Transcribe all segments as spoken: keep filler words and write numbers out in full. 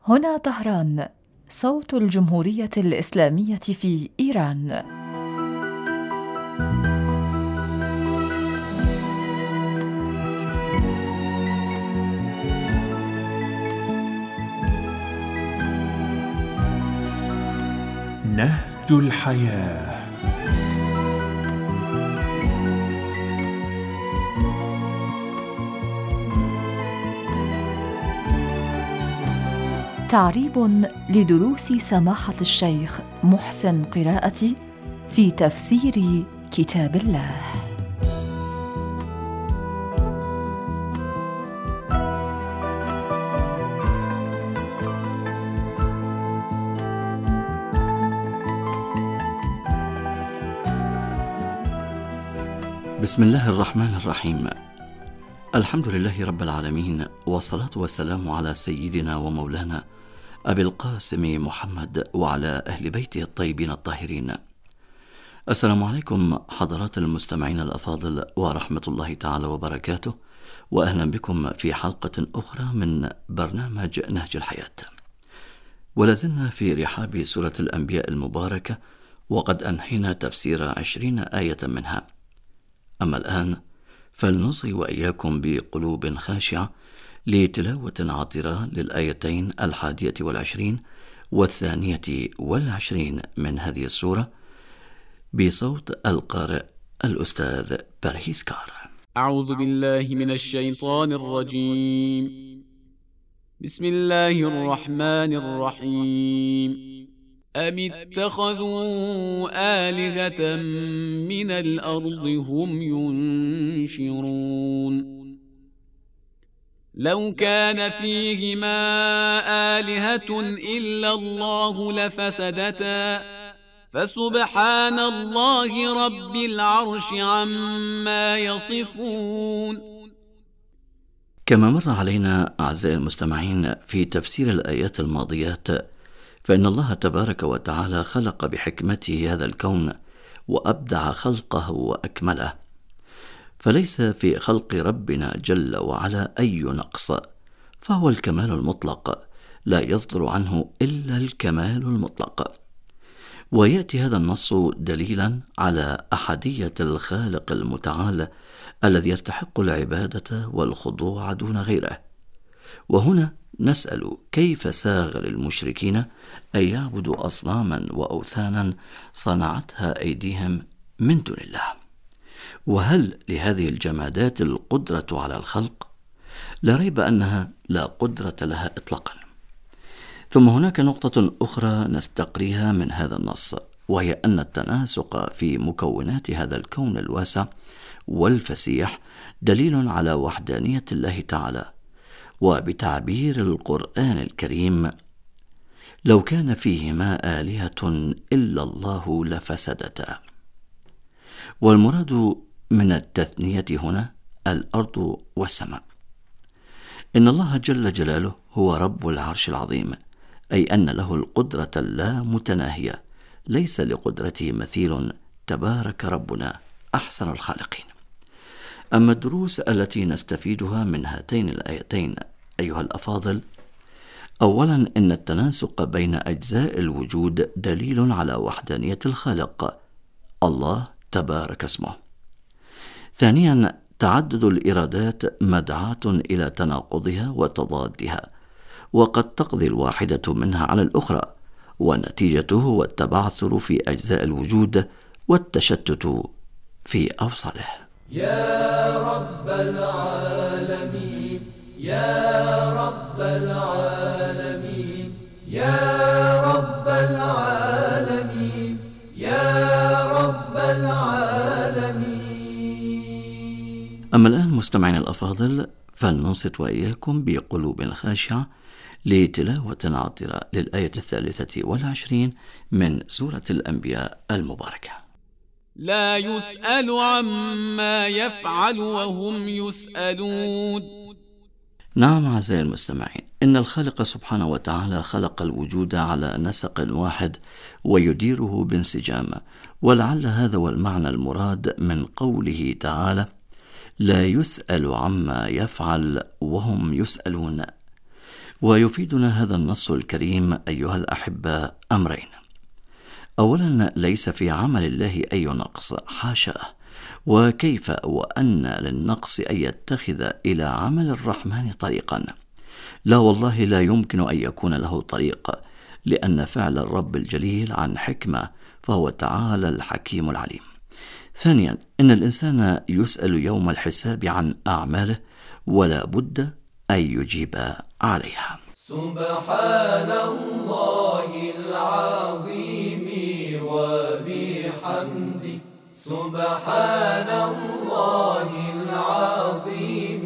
هنا طهران، صوت الجمهورية الإسلامية في إيران. نهج الحياة. تعريب لدروس سماحة الشيخ محسن قراءتي في تفسير كتاب الله. بسم الله الرحمن الرحيم. الحمد لله رب العالمين، والصلاة والسلام على سيدنا ومولانا أبي القاسم محمد وعلى أهل بيته الطيبين الطاهرين. السلام عليكم حضرات المستمعين الأفاضل ورحمة الله تعالى وبركاته، وأهلا بكم في حلقة أخرى من برنامج نهج الحياة. ولازلنا في رحاب سورة الأنبياء المباركة، وقد أنهينا تفسير عشرين آية منها. أما الآن فلنصغي وإياكم بقلوب خاشعة لتلاوة عطرة للآيتين الحادية والعشرين والثانية والعشرين من هذه السورة بصوت القارئ الأستاذ برهيس كار. أعوذ بالله من الشيطان الرجيم. بسم الله الرحمن الرحيم. أم اتخذوا آلهة من الأرض هم ينشرون لو كان فيهما آلهة إلا الله لفسدتا فسبحان الله رب العرش عما يصفون. كما مر علينا أعزائي المستمعين في تفسير الآيات الماضيات، فإن الله تبارك وتعالى خلق بحكمته هذا الكون وأبدع خلقه وأكمله، فليس في خلق ربنا جل وعلا أي نقص، فهو الكمال المطلق، لا يصدر عنه إلا الكمال المطلق. ويأتي هذا النص دليلا على أحدية الخالق المتعال الذي يستحق العبادة والخضوع دون غيره. وهنا نسأل كيف ساغ للمشركين أن يعبدوا أصناما وأوثانا صنعتها أيديهم من دون الله؟ وهل لهذه الجمادات القدرة على الخلق؟ لا ريب أنها لا قدرة لها إطلاقا. ثم هناك نقطة أخرى نستقريها من هذا النص، وهي أن التناسق في مكونات هذا الكون الواسع والفسيح دليل على وحدانية الله تعالى. وبتعبير القرآن الكريم: لو كان فيهما آلهة إلا الله لفسدتا. والمراد من التثنية هنا الأرض والسماء. إن الله جل جلاله هو رب العرش العظيم، أي أن له القدرة اللامتناهية، ليس لقدرته مثيل، تبارك ربنا أحسن الخالقين. أما الدروس التي نستفيدها من هاتين الآيتين أيها الأفاضل: أولا، إن التناسق بين أجزاء الوجود دليل على وحدانية الخالق الله تبارك اسمه. ثانيا، تعدد الإرادات مدعاة إلى تناقضها وتضادها، وقد تقضي الواحدة منها على الأخرى، ونتيجته هو التبعثر في أجزاء الوجود والتشتت في أوصاله. يا رب العالمين، يا رب العالمين، يا رب العالمين، يا رب العالمين. أما الآن مستمعين الأفاضل، فلننصت وإياكم بقلوب خاشعة لتلاوة عطرة للآية الثالثة والعشرين من سورة الأنبياء المباركة. لا يسأل عما يفعل وهم يسألون. نعم أعزائي المستمعين، إن الخالق سبحانه وتعالى خلق الوجود على نسق واحد ويديره بانسجام، ولعل هذا هو المعنى المراد من قوله تعالى: لا يسأل عما يفعل وهم يسألون. ويفيدنا هذا النص الكريم أيها الأحبة أمرين: أولا، ليس في عمل الله أي نقص، حاشاه، وكيف وأن للنقص أن يتخذ إلى عمل الرحمن طريقا؟ لا والله، لا يمكن أن يكون له طريق، لأن فعل الرب الجليل عن حكمة، فهو تعالى الحكيم العليم. ثانيا، إن الإنسان يسأل يوم الحساب عن أعماله، ولا بد أن يجيب عليها. سبحان الله العظيم وبحمده، سبحان الله العظيم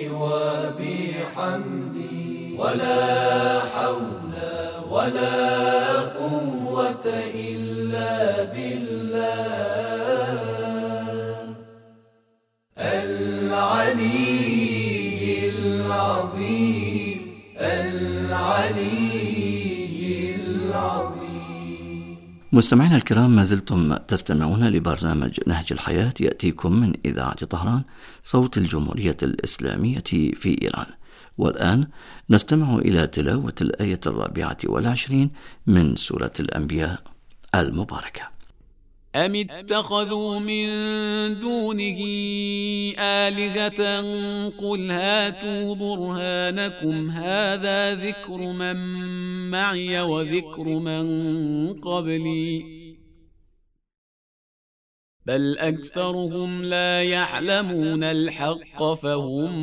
وبحمده، ولا حول ولا قوة إلا بالله العلي العظيم العلي العظيم. مستمعينا الكرام، ما زلتم تستمعون لبرنامج نهج الحياة، يأتيكم من إذاعة طهران، صوت الجمهورية الإسلامية في إيران. والآن نستمع إلى تلاوة الآية الرابعة والعشرين من سورة الأنبياء المباركة. أم اتخذوا من دونه آلهة قل هاتوا برهانكم هذا ذكر من معي وذكر من قبلي بل أكثرهم لا يعلمون الحق فهم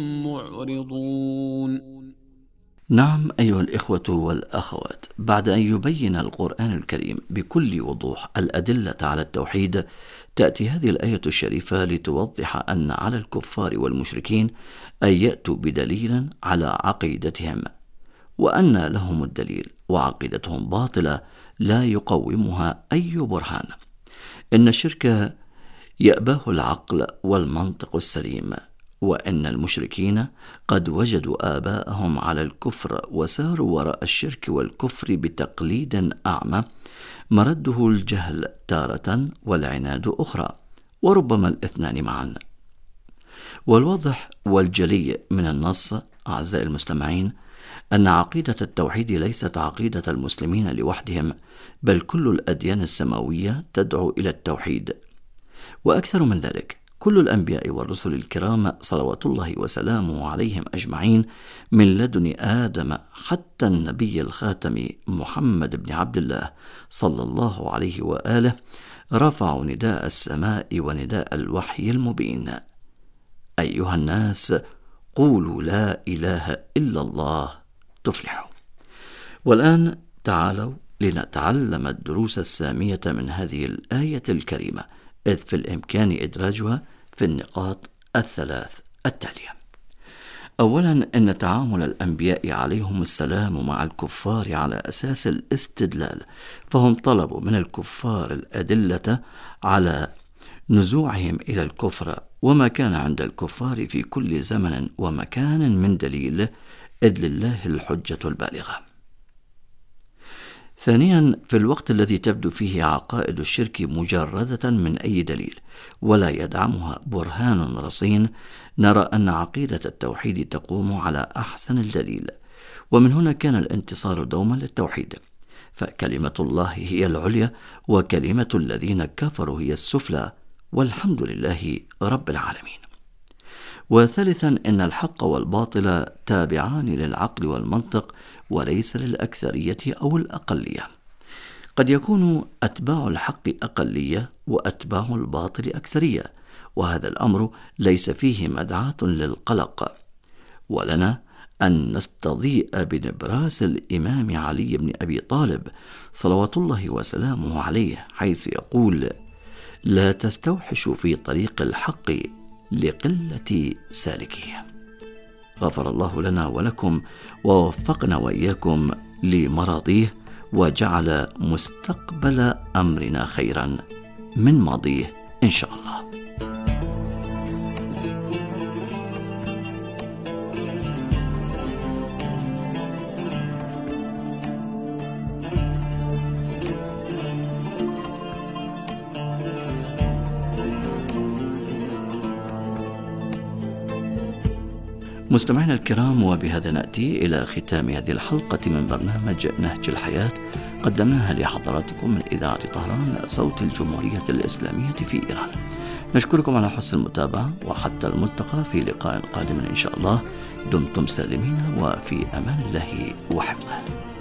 معرضون. نعم أيها الإخوة والأخوات، بعد أن يبين القرآن الكريم بكل وضوح الأدلة على التوحيد، تأتي هذه الآية الشريفة لتوضح أن على الكفار والمشركين أن يأتوا بدليل على عقيدتهم، وأن لهم الدليل وعقيدتهم باطلة لا يقومها أي برهان. إن الشرك يأباه العقل والمنطق السليم، وإن المشركين قد وجدوا آباءهم على الكفر وساروا وراء الشرك والكفر بتقليد أعمى مرده الجهل تارة والعناد أخرى، وربما الاثنان معا. والواضح والجلي من النص أعزائي المستمعين أن عقيدة التوحيد ليست عقيدة المسلمين لوحدهم، بل كل الأديان السماوية تدعو إلى التوحيد. وأكثر من ذلك، كل الأنبياء والرسل الكرام صلوات الله وسلامه عليهم أجمعين من لدن آدم حتى النبي الخاتم محمد بن عبد الله صلى الله عليه وآله رفعوا نداء السماء ونداء الوحي المبين: أيها الناس قولوا لا إله إلا الله تفلحوا. والآن تعالوا لنتعلم الدروس السامية من هذه الآية الكريمة، إذ في الإمكان إدراجها في النقاط الثلاث التالية. أولا، أن تعامل الأنبياء عليهم السلام مع الكفار على أساس الاستدلال، فهم طلبوا من الكفار الأدلة على نزوعهم إلى الكفر وما كان عند الكفار في كل زمن ومكان من دليل، إذ لله الحجة البالغة. ثانيا، في الوقت الذي تبدو فيه عقائد الشرك مجردة من أي دليل ولا يدعمها برهان رصين، نرى أن عقيدة التوحيد تقوم على أحسن الدليل، ومن هنا كان الانتصار دوما للتوحيد، فكلمة الله هي العليا وكلمة الذين كفروا هي السفلى، والحمد لله رب العالمين. وثالثا، إن الحق والباطل تابعان للعقل والمنطق وليس للأكثرية أو الأقلية. قد يكون أتباع الحق أقلية وأتباع الباطل أكثرية، وهذا الأمر ليس فيه مدعاة للقلق، ولنا أن نستضيء بنبراس الإمام علي بن أبي طالب صلوات الله وسلامه عليه، حيث يقول: لا تستوحشوا في طريق الحق لقلة سالكيه. غفر الله لنا ولكم ووفقنا وإياكم لمراضيه، وجعل مستقبل أمرنا خيرا من ماضيه إن شاء الله. مستمعينا الكرام، وبهذا نأتي إلى ختام هذه الحلقة من برنامج نهج الحياة، قدمناها لحضراتكم من إذاعة طهران صوت الجمهورية الإسلامية في إيران. نشكركم على حسن المتابعة، وحتى الملتقى في لقاء قادم إن شاء الله. دمتم سالمين وفي أمان الله وحفظه.